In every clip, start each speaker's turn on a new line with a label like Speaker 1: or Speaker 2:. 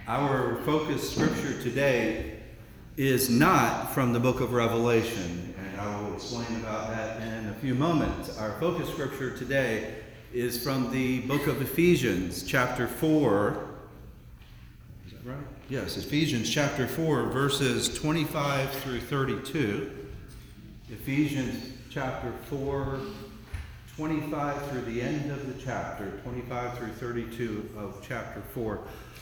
Speaker 1: Our focus scripture today is not from the book of Revelation, and I will explain about that in a few moments. Our focus scripture today is from the book of Ephesians, chapter 4. Is that right? Yes, Ephesians chapter 4, verses 25 through 32. Ephesians chapter 4, 25 through the end of the chapter, 25 through 32 of chapter 4.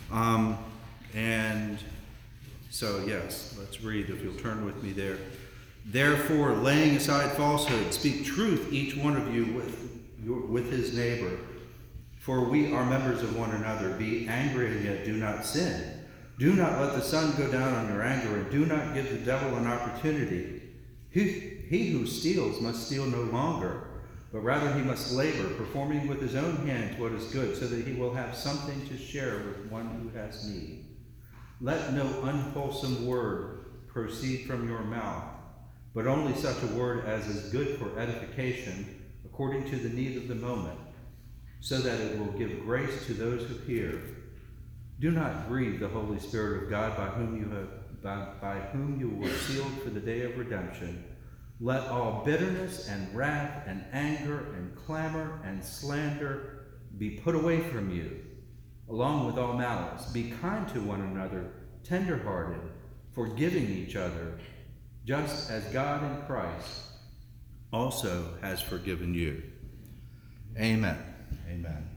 Speaker 1: And so, yes, let's read if you'll turn with me there. Therefore, laying aside falsehood, speak truth, each one of you with his neighbor. For we are members of one another. Be angry and yet do not sin. Do not let the sun go down on your anger, and do not give the devil an opportunity. He who steals must steal no longer, but rather he must labor, performing with his own hands what is good, so that he will have something to share with one who has need. Let no unwholesome word proceed from your mouth, but only such a word as is good for edification, according to the need of the moment, so that it will give grace to those who hear. Do not grieve the Holy Spirit of God, by whom you were sealed for the day of redemption. Let all bitterness and wrath and anger and clamor and slander be put away from you, along with all malice. Be kind to one another, tender-hearted, forgiving each other, just as God in Christ also has forgiven you. Amen. Amen.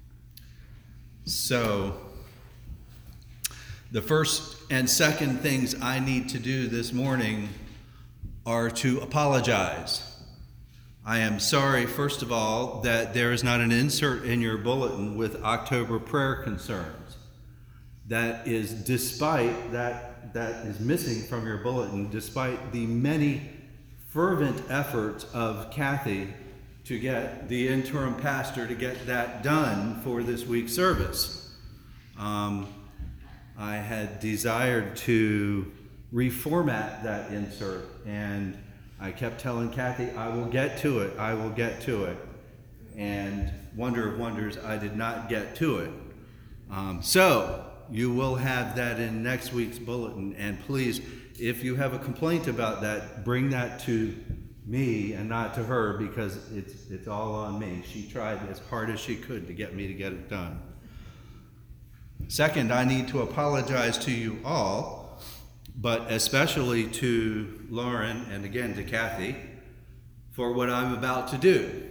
Speaker 1: So, the first and second things I need to do this morning are to apologize. I am sorry, first of all, that there is not an insert in your bulletin with October prayer concerns. That is missing from your bulletin, despite the many fervent efforts of Kathy to get the interim pastor to get that done for this week's service. I had desired to reformat that insert, and I kept telling Kathy, I will get to it. And wonder of wonders, I did not get to it. So you will have that in next week's bulletin. And please, if you have a complaint about that, bring that to me and not to her, because it's all on me. She tried as hard as she could to get me to get it done. Second, I need to apologize to you all, but especially to Lauren and again to Kathy, for what I'm about to do.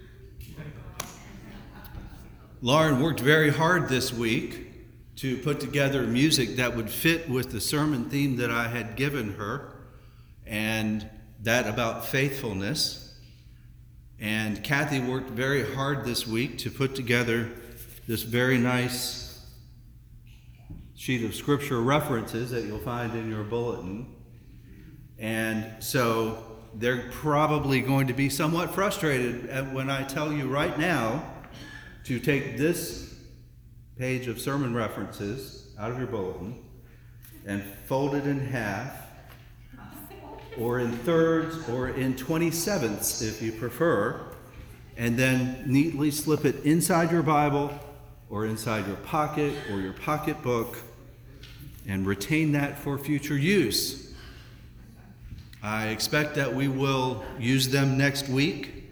Speaker 1: Lauren worked very hard this week to put together music that would fit with the sermon theme that I had given her, and that about faithfulness. And Kathy worked very hard this week to put together this very nice sheet of scripture references that you'll find in your bulletin. And so they're probably going to be somewhat frustrated when I tell you right now to take this page of sermon references out of your bulletin and fold it in half, or in thirds, or in 27ths if you prefer, and then neatly slip it inside your Bible or inside your pocket or your pocketbook, and retain that for future use. I expect that we will use them next week,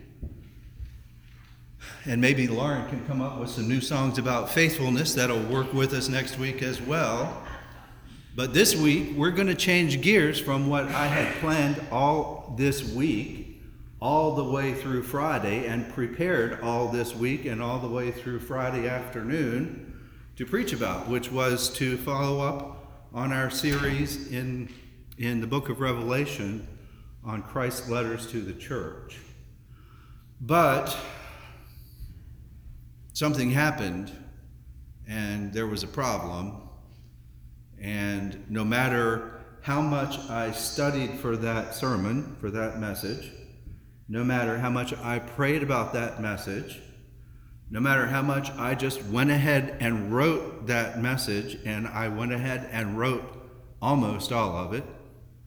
Speaker 1: and maybe Lauren can come up with some new songs about faithfulness that'll work with us next week as well. But this week, we're going to change gears from what I had planned all this week, all the way through Friday, and prepared all this week and all the way through Friday afternoon to preach about, which was to follow up on our series in the book of Revelation on Christ's letters to the church. But something happened, and there was a problem. And no matter how much I studied for that sermon, for that message, no matter how much I prayed about that message, no matter how much I just went ahead and wrote that message, and I went ahead and wrote almost all of it,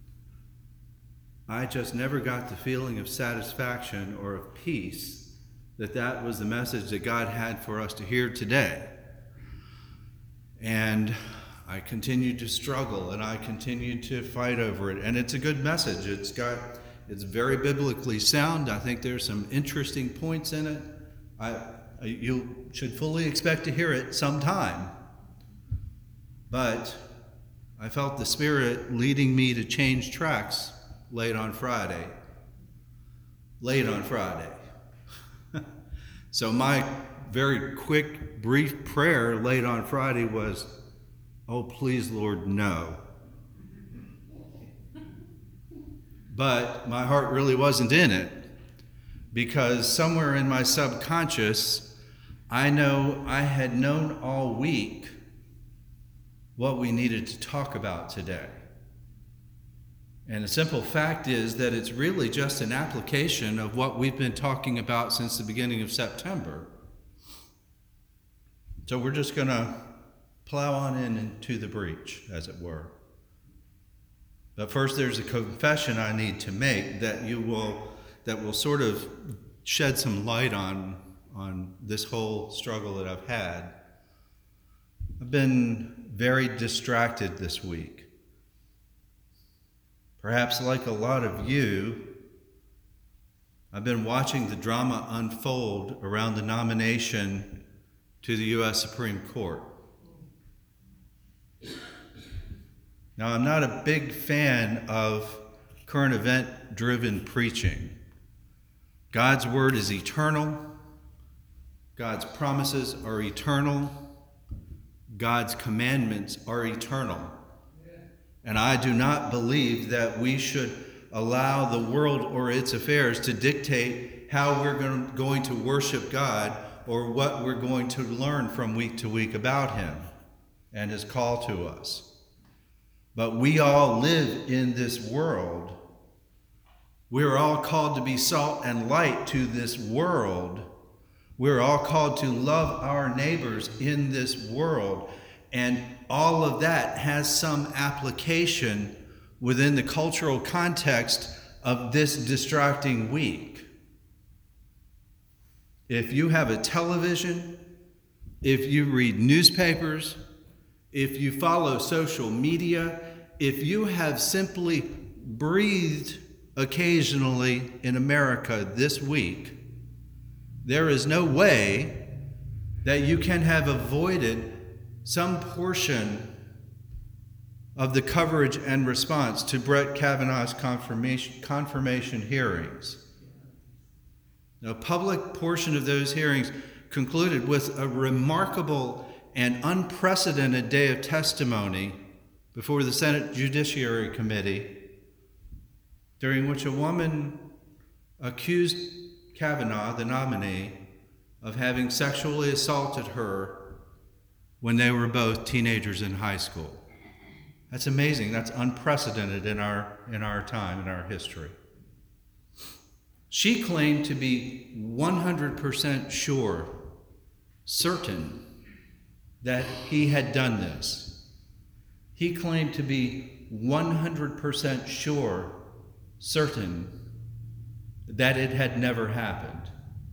Speaker 1: I just never got the feeling of satisfaction or of peace that was the message that God had for us to hear today. And I continue to struggle and I continue to fight over it. And it's a good message. It's very biblically sound. I think there's some interesting points in it. You should fully expect to hear it sometime. But I felt the Spirit leading me to change tracks late on Friday. So my very quick, brief prayer late on Friday was, "Oh, please, Lord, no." But my heart really wasn't in it, because somewhere in my subconscious, I know I had known all week what we needed to talk about today. And the simple fact is that it's really just an application of what we've been talking about since the beginning of September. So we're just going to plow on into the breach, as it were. But first, there's a confession I need to make that will sort of shed some light on this whole struggle that I've had. I've been very distracted this week. Perhaps like a lot of you, I've been watching the drama unfold around the nomination to the U.S. Supreme Court. Now, I'm not a big fan of current event-driven preaching. God's word is eternal. God's promises are eternal. God's commandments are eternal. And I do not believe that we should allow the world or its affairs to dictate how we're going to worship God or what we're going to learn from week to week about him and his call to us. But we all live in this world. We're all called to be salt and light to this world. We're all called to love our neighbors in this world. And all of that has some application within the cultural context of this distracting week. If you have a television, if you read newspapers, if you follow social media, if you have simply breathed occasionally in America this week, there is no way that you can have avoided some portion of the coverage and response to Brett Kavanaugh's confirmation hearings. A public portion of those hearings concluded with a remarkable and unprecedented day of testimony before the Senate Judiciary Committee, during which a woman accused Kavanaugh, the nominee, of having sexually assaulted her when they were both teenagers in high school. That's amazing. That's unprecedented in our time, in our history. She claimed to be 100% sure, certain, that he had done this. He claimed to be 100% sure, certain, that it had never happened.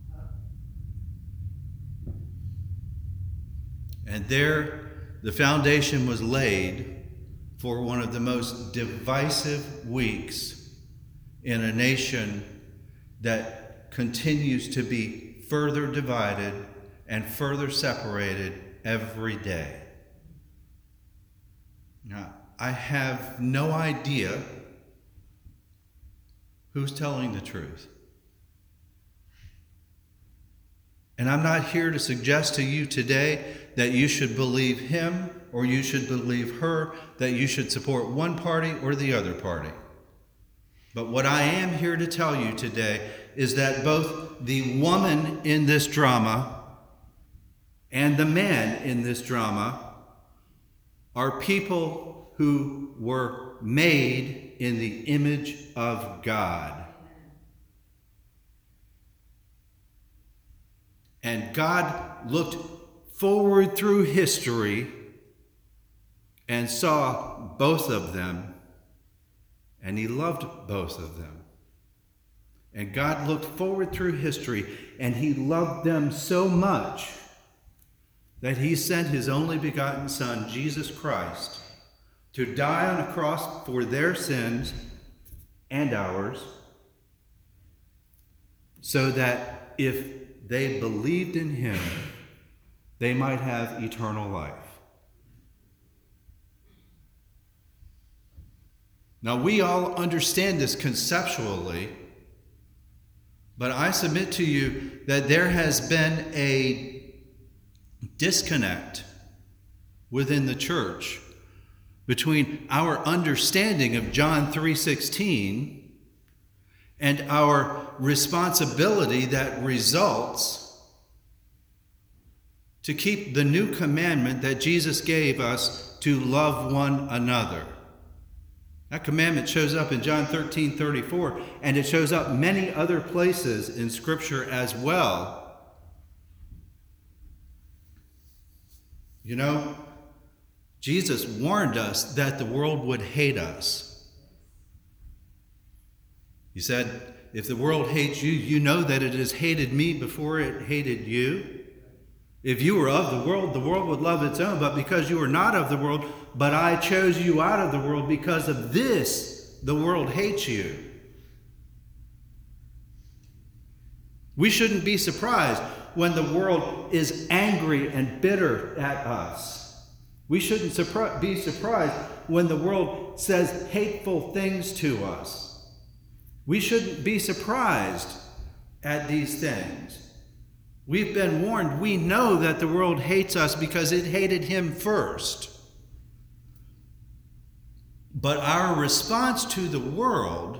Speaker 1: And there, the foundation was laid for one of the most divisive weeks in a nation that continues to be further divided and further separated every day. Now, I have no idea who's telling the truth. And I'm not here to suggest to you today that you should believe him or you should believe her, that you should support one party or the other party. But what I am here to tell you today is that both the woman in this drama and the man in this drama are people who were made in the image of God. And God looked forward through history and saw both of them, and he loved both of them. And God looked forward through history, and he loved them so much that he sent his only begotten Son, Jesus Christ, to die on a cross for their sins and ours, so that if they believed in him, they might have eternal life. Now, we all understand this conceptually, but I submit to you that there has been a disconnect within the church between our understanding of John 3:16 and our responsibility that results to keep the new commandment that Jesus gave us to love one another. That commandment shows up in John 13:34, and it shows up many other places in Scripture as well. You know, Jesus warned us that the world would hate us. He said, if the world hates you, you know that it has hated me before it hated you. If you were of the world would love its own. But because you are not of the world, but I chose you out of the world, because of this, the world hates you. We shouldn't be surprised when the world is angry and bitter at us. We shouldn't be surprised when the world says hateful things to us. We shouldn't be surprised at these things. We've been warned. We know that the world hates us because it hated him first. But our response to the world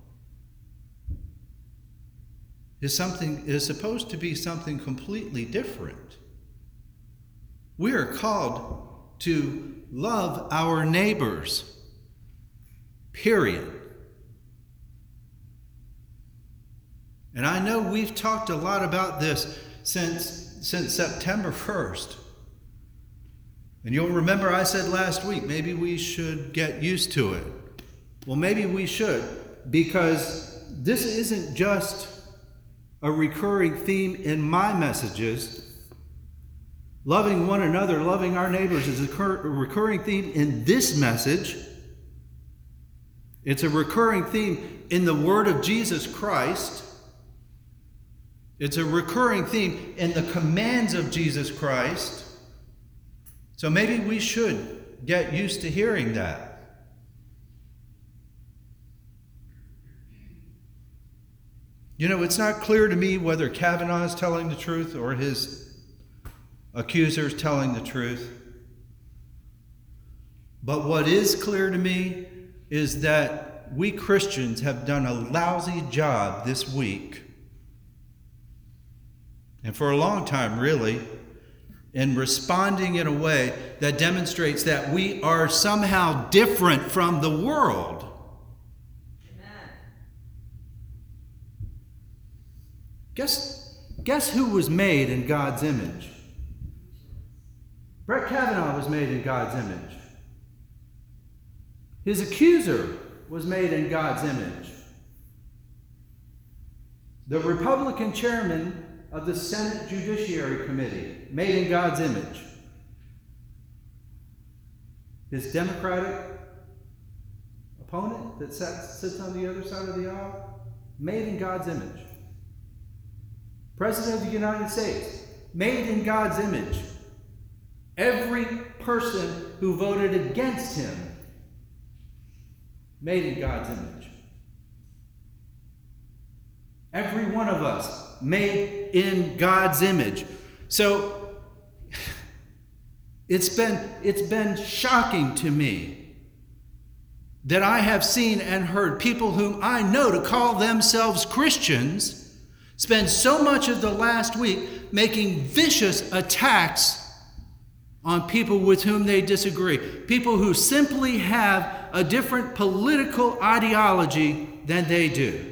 Speaker 1: is supposed to be something completely different. We are called to love our neighbors. Period. And I know we've talked a lot about this since September 1st. And you'll remember I said last week, maybe we should get used to it. Well, maybe we should, because this isn't just a recurring theme in my messages. Loving one another, loving our neighbors is a recurring theme in this message. It's a recurring theme in the Word of Jesus Christ. It's a recurring theme in the commands of Jesus Christ. So maybe we should get used to hearing that. You know, it's not clear to me whether Kavanaugh is telling the truth or his accusers telling the truth. But what is clear to me is that we Christians have done a lousy job this week, and for a long time really, in responding in a way that demonstrates that we are somehow different from the world. Amen. Guess who was made in God's image? Brett Kavanaugh was made in God's image. His accuser was made in God's image. The Republican chairman of the Senate Judiciary Committee, made in God's image. His Democratic opponent that sits on the other side of the aisle, made in God's image. President of the United States, made in God's image. Every person who voted against him, made in God's image. Every one of us, made in God's image. So it's been shocking to me that I have seen and heard people whom I know to call themselves Christians spend so much of the last week making vicious attacks on people with whom they disagree, people who simply have a different political ideology than they do.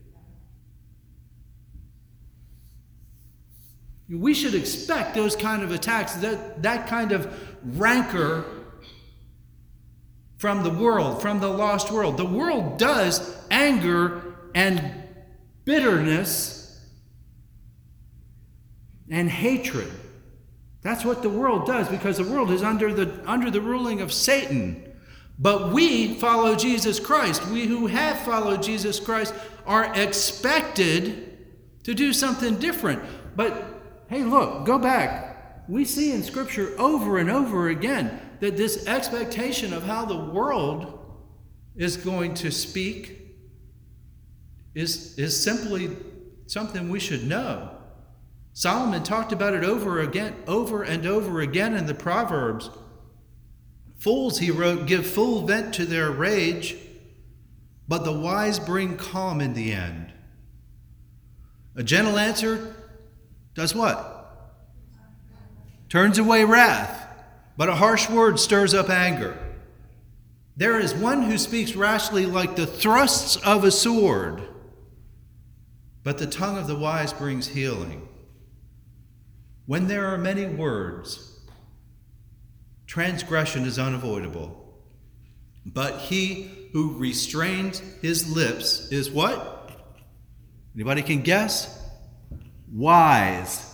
Speaker 1: We should expect those kind of attacks, that kind of rancor from the world, from the lost world. The world does anger and bitterness and hatred That's what the world does, because the world is under the ruling of Satan. But we follow Jesus Christ. We who have followed Jesus Christ are expected to do something different. But hey, look, go back. We see in Scripture over and over again that this expectation of how the world is going to speak is simply something we should know. Solomon talked about it over and over again in the Proverbs. Fools, he wrote, give full vent to their rage, but the wise bring calm in the end. A gentle answer does what? Turns away wrath, but a harsh word stirs up anger. There is one who speaks rashly like the thrusts of a sword, but the tongue of the wise brings healing. When there are many words, transgression is unavoidable. But he who restrains his lips is what? Anybody can guess? Wise.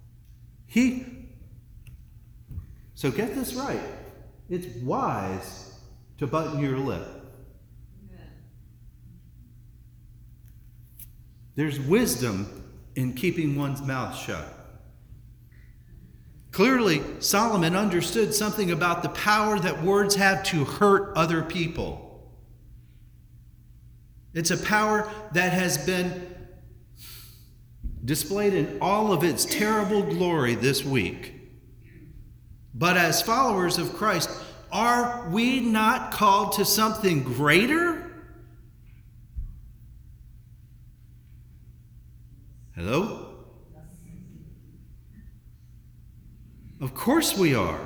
Speaker 1: So get this right. It's wise to button your lip. There's wisdom in keeping one's mouth shut. Clearly, Solomon understood something about the power that words have to hurt other people. It's a power that has been displayed in all of its terrible glory this week. But as followers of Christ, are we not called to something greater? Hello? Of course we are.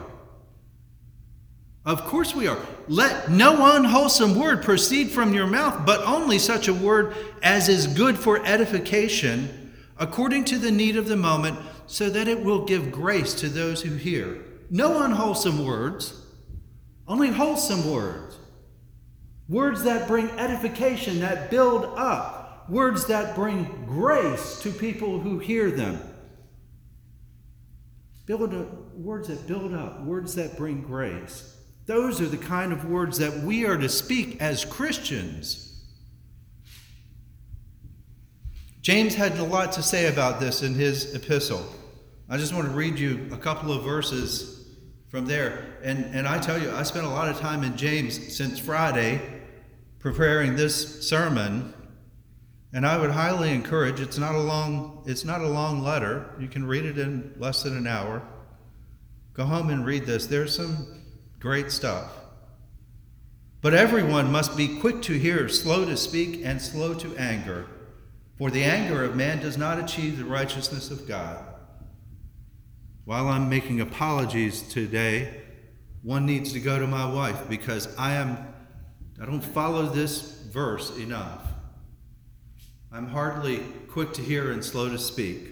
Speaker 1: Of course we are. Let no unwholesome word proceed from your mouth, but only such a word as is good for edification, according to the need of the moment, so that it will give grace to those who hear. No unwholesome words, only wholesome words. Words that bring edification, that build up. Words that bring grace to people who hear them. Words that build up, words that bring grace. Those are the kind of words that we are to speak as Christians. James had a lot to say about this in his epistle. I just want to read you a couple of verses from there. And I tell you, I spent a lot of time in James since Friday preparing this sermon. And I would highly encourage, it's not a long letter. You can read it in less than an hour. Go home and read this. There's some great stuff. But everyone must be quick to hear, slow to speak, and slow to anger. For the anger of man does not achieve the righteousness of God. While I'm making apologies today, one needs to go to my wife because I don't follow this verse enough. I'm hardly quick to hear and slow to speak.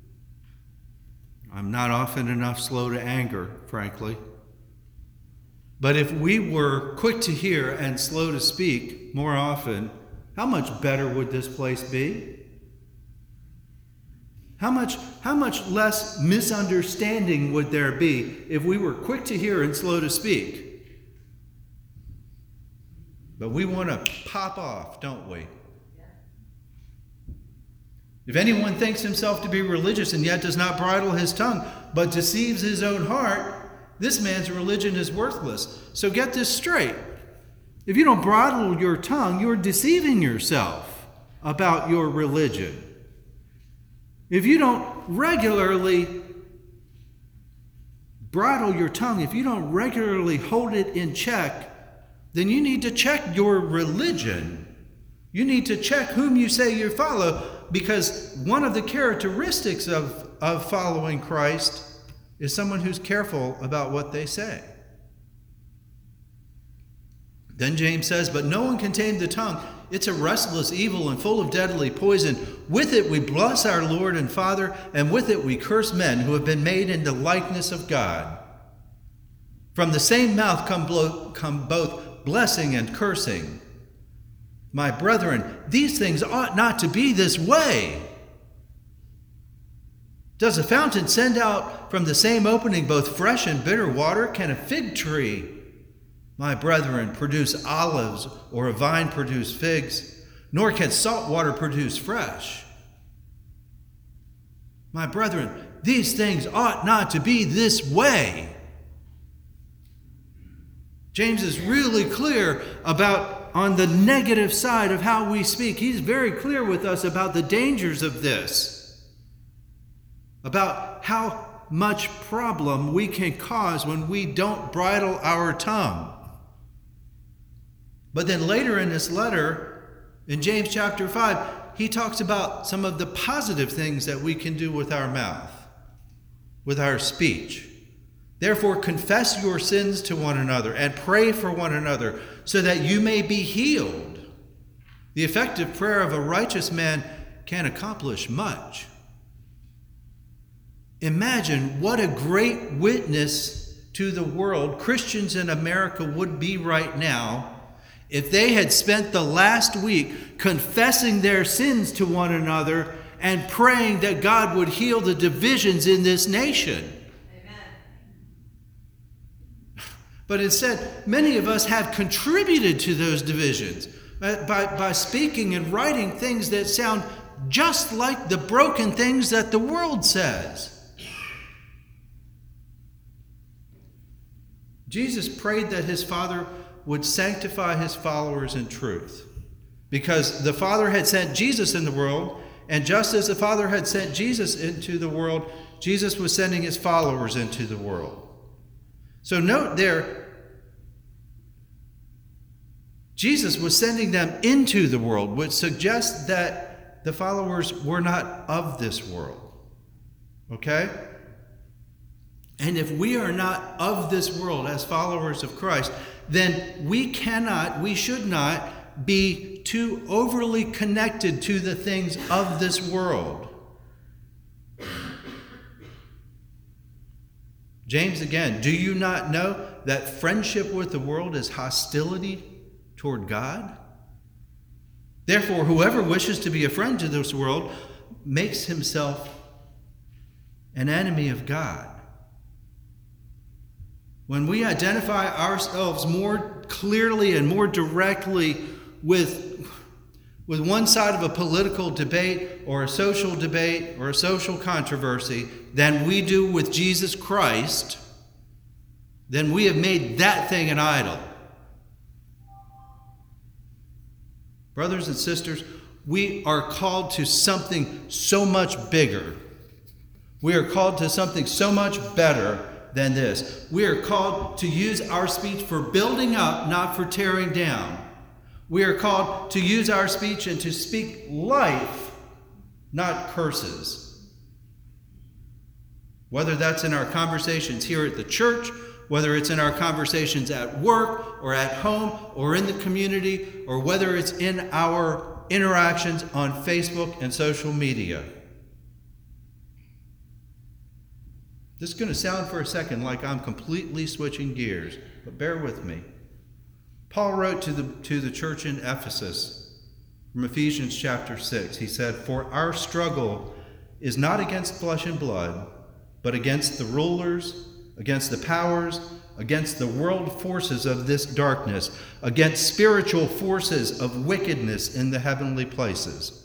Speaker 1: I'm not often enough slow to anger, frankly. But if we were quick to hear and slow to speak more often, how much better would this place be? How much less misunderstanding would there be if we were quick to hear and slow to speak? But we want to pop off, don't we? If anyone thinks himself to be religious and yet does not bridle his tongue, but deceives his own heart, this man's religion is worthless. So get this straight. If you don't bridle your tongue, you're deceiving yourself about your religion. If you don't regularly bridle your tongue, if you don't regularly hold it in check, then you need to check your religion. You need to check whom you say you follow, because one of the characteristics of following Christ is someone who's careful about what they say. Then James says, but no one can tame the tongue. It's a restless evil and full of deadly poison. With it we bless our Lord and Father, and with it we curse men who have been made in the likeness of God. From the same mouth come both blessing and cursing. My brethren, these things ought not to be this way. Does a fountain send out from the same opening both fresh and bitter water? Can a fig tree, my brethren, produce olives, or a vine produce figs? Nor can salt water produce fresh. My brethren, these things ought not to be this way. James is really clear about on the negative side of how we speak. He's very clear with us about the dangers of this, about how much problem we can cause when we don't bridle our tongue. But then later in this letter, in James chapter 5, he talks about some of the positive things that we can do with our mouth, with our speech. Therefore, confess your sins to one another and pray for one another so that you may be healed. The effective prayer of a righteous man can accomplish much. Imagine what a great witness to the world Christians in America would be right now if they had spent the last week confessing their sins to one another and praying that God would heal the divisions in this nation. But instead, many of us have contributed to those divisions by speaking and writing things that sound just like the broken things that the world says. Jesus prayed that his Father would sanctify his followers in truth, because the Father had sent Jesus in the world, and just as the Father had sent Jesus into the world, Jesus was sending his followers into the world. So note there, Jesus was sending them into the world, which suggests that the followers were not of this world. Okay? And if we are not of this world as followers of Christ, then we should not be too overly connected to the things of this world. James again, do you not know that friendship with the world is hostility toward God? Therefore, whoever wishes to be a friend to this world makes himself an enemy of God. When we identify ourselves more clearly and more directly with one side of a political debate or a social debate or a social controversy than we do with Jesus Christ, then we have made that thing an idol. Brothers and sisters, we are called to something so much bigger. We are called to something so much better than this. We are called to use our speech for building up, not for tearing down. We are called to use our speech and to speak life, not curses. Whether that's in our conversations here at the church, whether it's in our conversations at work or at home or in the community, or whether it's in our interactions on Facebook and social media. This is going to sound for a second like I'm completely switching gears, but bear with me. Paul wrote to the church in Ephesus from Ephesians chapter 6. He said, "For our struggle is not against flesh and blood, but against the rulers, against the powers, against the world forces of this darkness, against spiritual forces of wickedness in the heavenly places."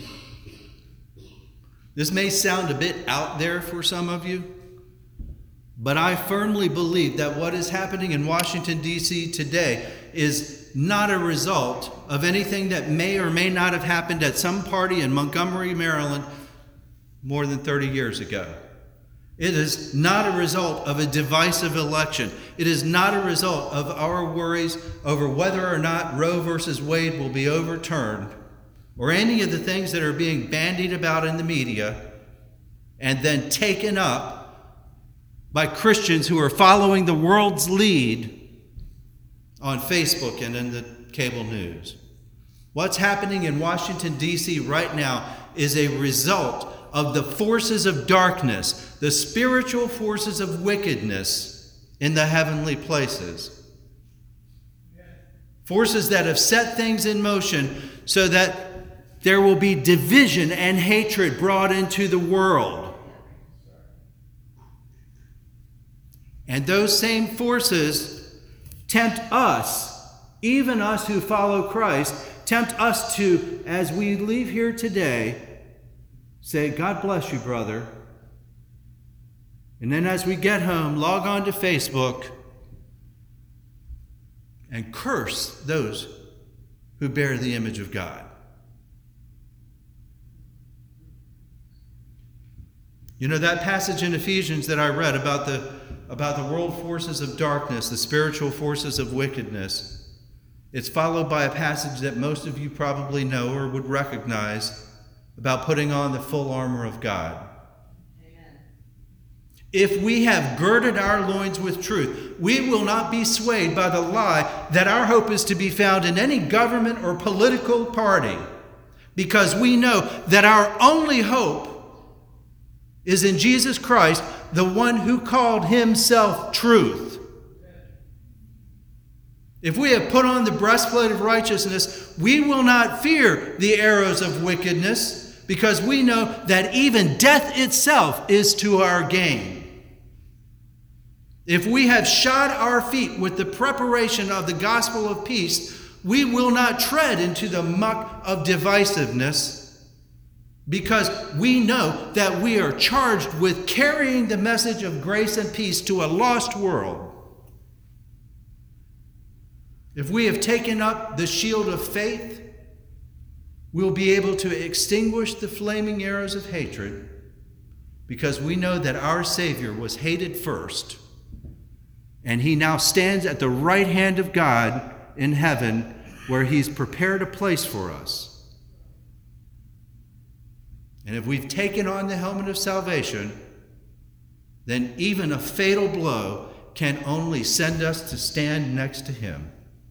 Speaker 1: This may sound a bit out there for some of you, but I firmly believe that what is happening in Washington, D.C. today is not a result of anything that may or may not have happened at some party in Montgomery, Maryland, more than 30 years ago. It is not a result of a divisive election. It is not a result of our worries over whether or not Roe versus Wade will be overturned, or any of the things that are being bandied about in the media and then taken up by Christians who are following the world's lead on Facebook and in the cable news. What's happening in Washington, D.C. right now is a result of the forces of darkness, the spiritual forces of wickedness in the heavenly places. Forces that have set things in motion so that there will be division and hatred brought into the world. And those same forces tempt us, even us who follow Christ, tempt us to, as we leave here today, say, God bless you, brother. And then as we get home, log on to Facebook and curse those who bear the image of God. You know, that passage in Ephesians that I read about the world forces of darkness, the spiritual forces of wickedness, it's followed by a passage that most of you probably know or would recognize about putting on the full armor of God. Amen. If we have girded our loins with truth, we will not be swayed by the lie that our hope is to be found in any government or political party, because we know that our only hope is in Jesus Christ, the one who called himself truth. If we have put on the breastplate of righteousness, we will not fear the arrows of wickedness, because we know that even death itself is to our gain. If we have shod our feet with the preparation of the gospel of peace, we will not tread into the muck of divisiveness, because we know that we are charged with carrying the message of grace and peace to a lost world. If we have taken up the shield of faith, we'll be able to extinguish the flaming arrows of hatred, because we know that our Savior was hated first, and he now stands at the right hand of God in heaven, where he's prepared a place for us. And if we've taken on the helmet of salvation, then even a fatal blow can only send us to stand next to him.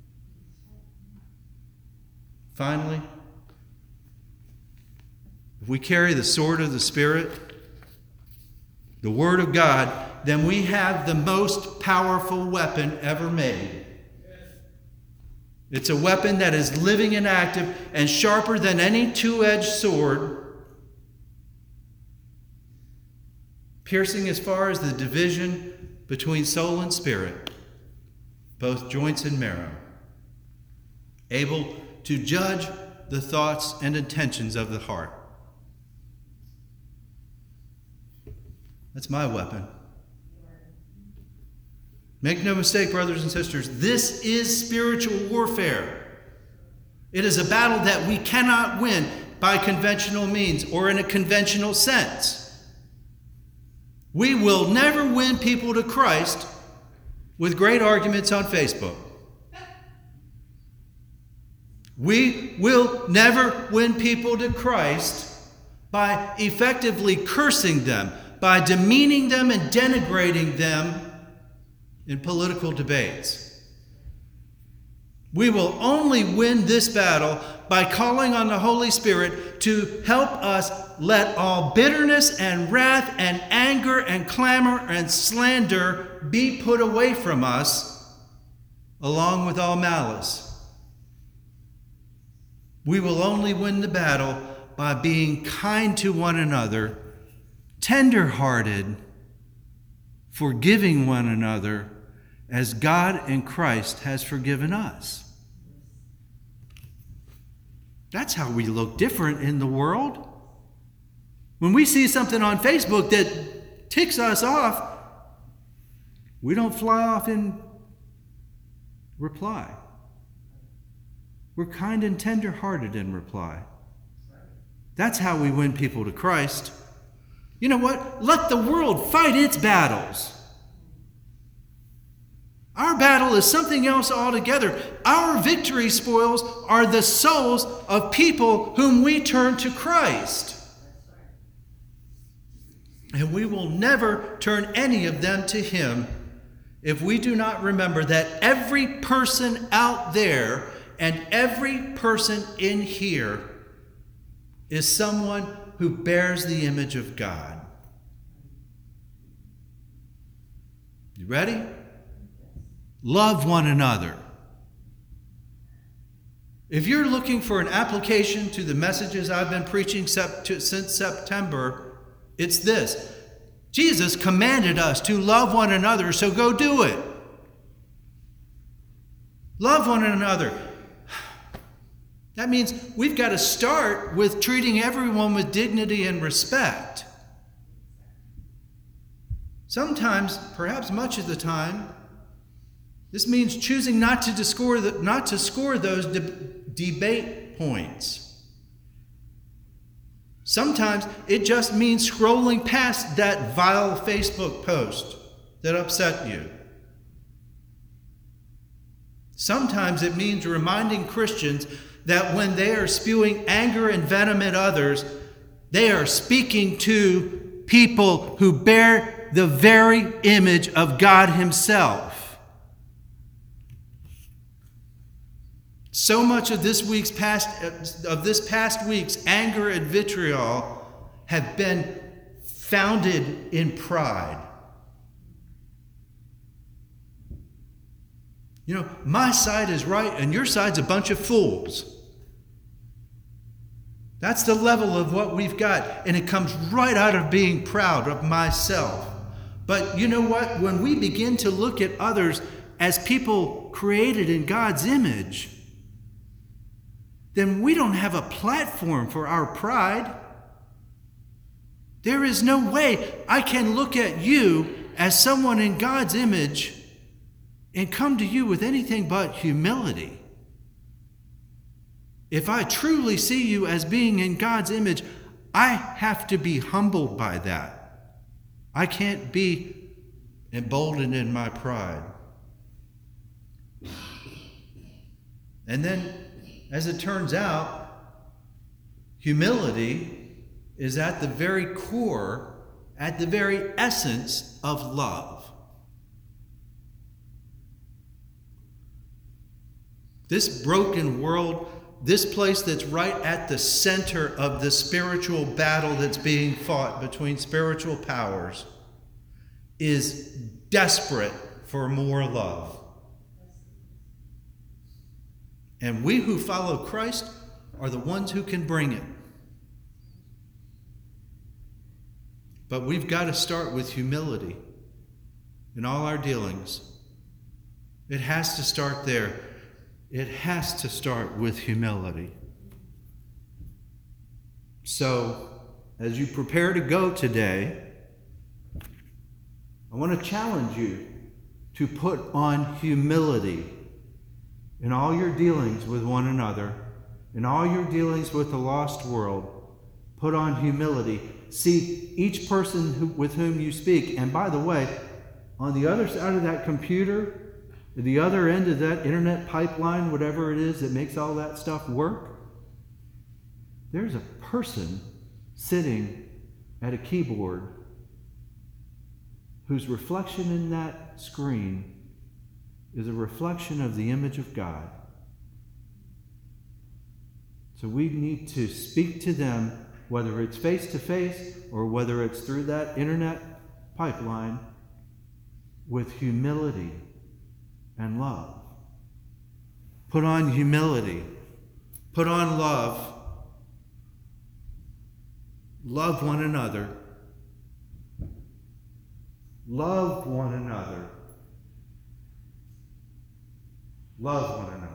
Speaker 1: Finally, if we carry the sword of the Spirit, the Word of God, then we have the most powerful weapon ever made. It's a weapon that is living and active and sharper than any two-edged sword, piercing as far as the division between soul and spirit, both joints and marrow, able to judge the thoughts and intentions of the heart. That's my weapon. Make no mistake, brothers and sisters, this is spiritual warfare. It is a battle that we cannot win by conventional means or in a conventional sense. We will never win people to Christ with great arguments on Facebook. We will never win people to Christ by effectively cursing them, by demeaning them and denigrating them in political debates. We will only win this battle by calling on the Holy Spirit to help us let all bitterness and wrath and anger and clamor and slander be put away from us, along with all malice. We will only win the battle by being kind to one another, tender-hearted, forgiving one another, as God in Christ has forgiven us. That's how we look different in the world. When we see something on Facebook that ticks us off, we don't fly off in reply. We're kind and tender-hearted in reply. That's how we win people to Christ. You know what? Let the world fight its battles. Our battle is something else altogether. Our victory spoils are the souls of people whom we turn to Christ. And we will never turn any of them to him if we do not remember that every person out there and every person in here is someone who bears the image of God. You ready? Love one another. If you're looking for an application to the messages I've been preaching since September, it's this. Jesus commanded us to love one another, so go do it. Love one another. That means we've got to start with treating everyone with dignity and respect. Sometimes, perhaps much of the time, this means choosing not to score those debate points. Sometimes it just means scrolling past that vile Facebook post that upset you. Sometimes it means reminding Christians that when they are spewing anger and venom at others, they are speaking to people who bear the very image of God Himself. So much of this past week's anger and vitriol have been founded in pride. You know, my side is right and your side's a bunch of fools. That's the level of what we've got, and it comes right out of being proud of myself. But you know what? When we begin to look at others as people created in God's image, then we don't have a platform for our pride. There is no way I can look at you as someone in God's image and come to you with anything but humility. If I truly see you as being in God's image, I have to be humbled by that. I can't be emboldened in my pride. And then, as it turns out, humility is at the very core, at the very essence of love. This broken world, this place that's right at the center of the spiritual battle that's being fought between spiritual powers, is desperate for more love. And we who follow Christ are the ones who can bring it. But we've got to start with humility in all our dealings. It has to start there. It has to start with humility. So, as you prepare to go today, I want to challenge you to put on humility in all your dealings with one another, in all your dealings with the lost world. Put on humility. See each person with whom you speak. And by the way, on the other side of that computer, at the other end of that internet pipeline, whatever it is that makes all that stuff work, there's a person sitting at a keyboard whose reflection in that screen is a reflection of the image of God. So we need to speak to them, whether it's face-to-face or whether it's through that internet pipeline, with humility and love. Put on humility. Put on love. Love one another. Love one another. Love one another.